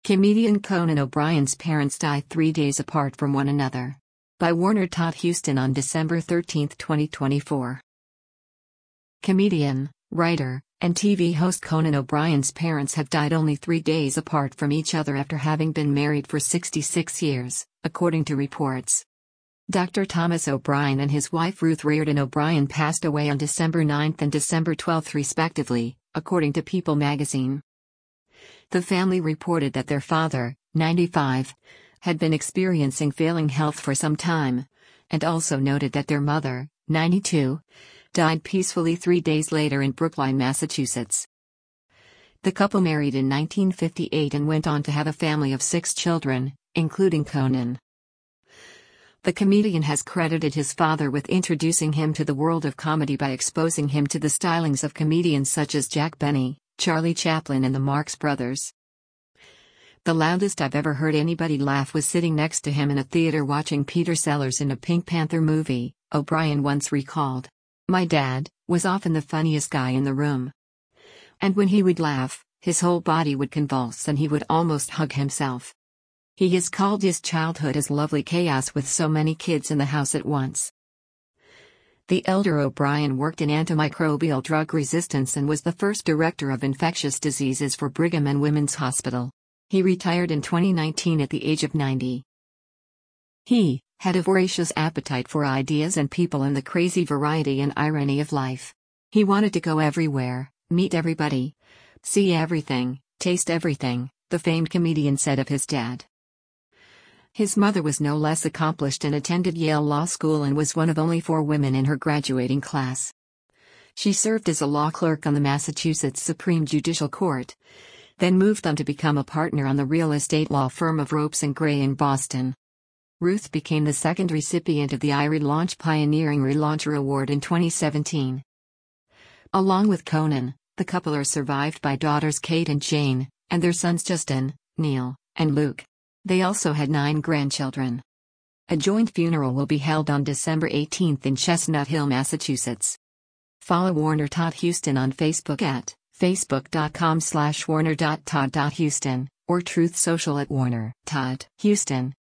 Comedian Conan O'Brien's parents died 3 days apart from one another. By Warner Todd Huston on December 13, 2024. Comedian, writer, and TV host Conan O'Brien's parents have died only 3 days apart from each other after having been married for 66 years, according to reports. Dr. Thomas O'Brien and his wife Ruth Reardon O'Brien passed away on December 9 and December 12 respectively, according to People magazine. The family reported that their father, 95, had been experiencing failing health for some time, and also noted that their mother, 92, died peacefully 3 days later in Brookline, Massachusetts. The couple married in 1958 and went on to have a family of 6 children, including Conan. The comedian has credited his father with introducing him to the world of comedy by exposing him to the stylings of comedians such as Jack Benny, Charlie Chaplin and the Marx Brothers. "The loudest I've ever heard anybody laugh was sitting next to him in a theater watching Peter Sellers in a Pink Panther movie," O'Brien once recalled. "My dad was often the funniest guy in the room. And when he would laugh, his whole body would convulse and he would almost hug himself. He has called his childhood as lovely chaos with so many kids in the house at once." The elder O'Brien worked in antimicrobial drug resistance and was the first director of infectious diseases for Brigham and Women's Hospital. He retired in 2019 at the age of 90. He had a voracious appetite for ideas and people and the crazy variety and irony of life. He wanted to go everywhere, meet everybody, see everything, taste everything, the famed comedian said of his dad. His mother was no less accomplished and attended Yale Law School and was one of only 4 women in her graduating class. She served as a law clerk on the Massachusetts Supreme Judicial Court, then moved on to become a partner on the real estate law firm of Ropes and Gray in Boston. Ruth became the second recipient of the iRelaunch Pioneering Relauncher Award in 2017. Along with Conan, the couple are survived by daughters Kate and Jane, and their sons Justin, Neil, and Luke. They also had 9 grandchildren. A joint funeral will be held on December 18 in Chestnut Hill, Massachusetts. Follow Warner Todd Huston on Facebook at facebook.com/warner.todd.huston or Truth Social at Warner Todd Huston.